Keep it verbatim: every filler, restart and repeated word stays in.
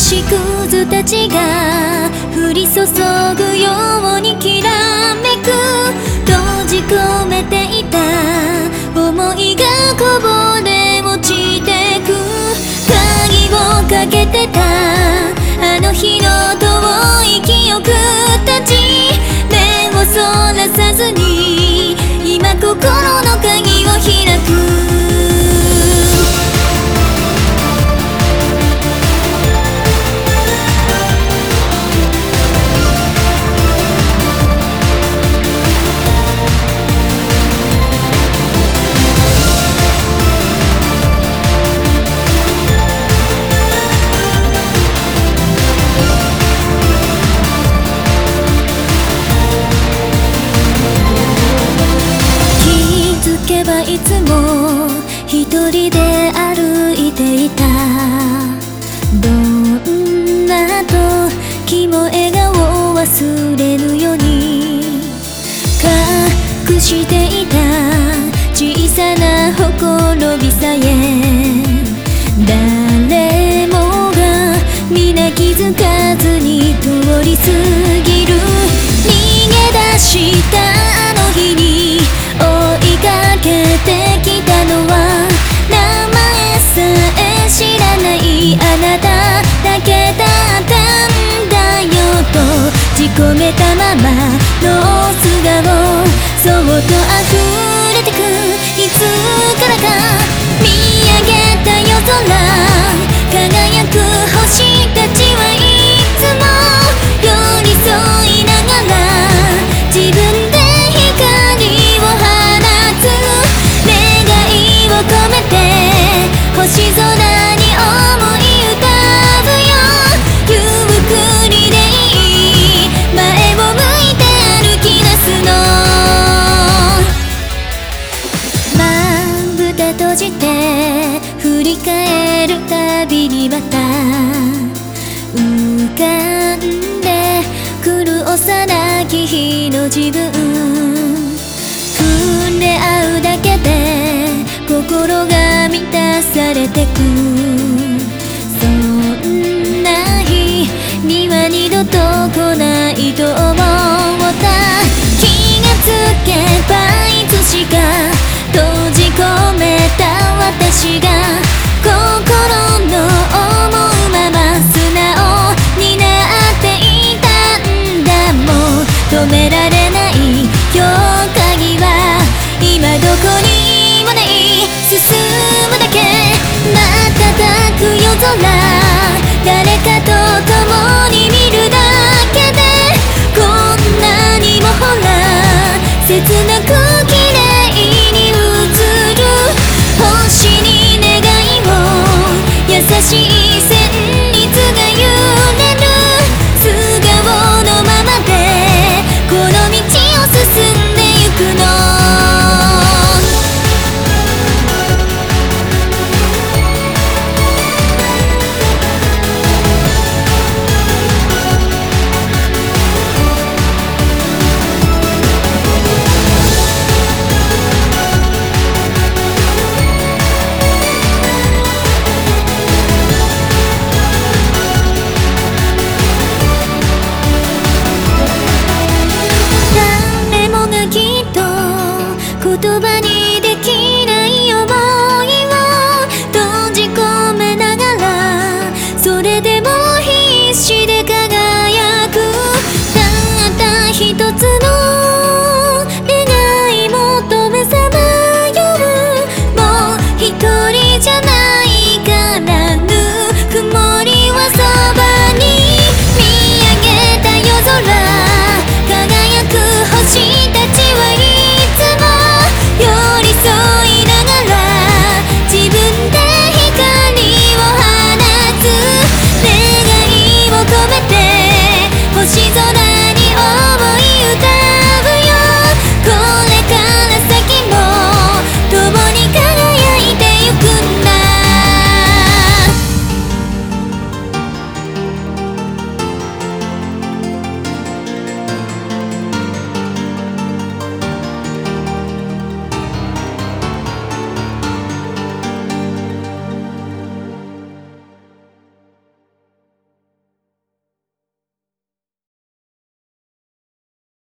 星屑たちが降り注ぐようにきらめく、閉じ込めていた想いがこぼれ落ちてく。鍵をかけてたあの日の遠い記憶たち、目をそらさずに今心の鍵を開く。いつも一人で歩いていた。どんな時も笑顔を忘れぬように隠していた小さなほころびさえ、誰もが皆気づかずに通り過ぎる。逃げ出したあの日に追いかけてきたのは、名前さえ知らないあなただけだったんだよとじ込めたままの素顔、そっと溢れてく。いつからか見上げた夜空、輝く星たちはいつも寄り添いながら自分で光を放つ。願いを込めて星空に思い浮かぶよ。ゆっくりでいい、前を向いて歩き出すの。まぶた閉じて振り返るたびにまた浮かんでくる幼き日の自分。触れ合うだけで心が満たされてく。そんな日には二度と来ないと思った。気がつけばいつしか閉じ込めた私が心の思うまま素直になっていたんだ。もう止められないよ鍵は今どこにもない。進むだけ瞬く夜空、誰かと共に見るだけでこんなにもほら切なく綺麗に映る。星に願いを優しい旋律が揺れる。素顔のままでこの道を進んでゆくの。言葉にできない想いを閉じ込めながら、それで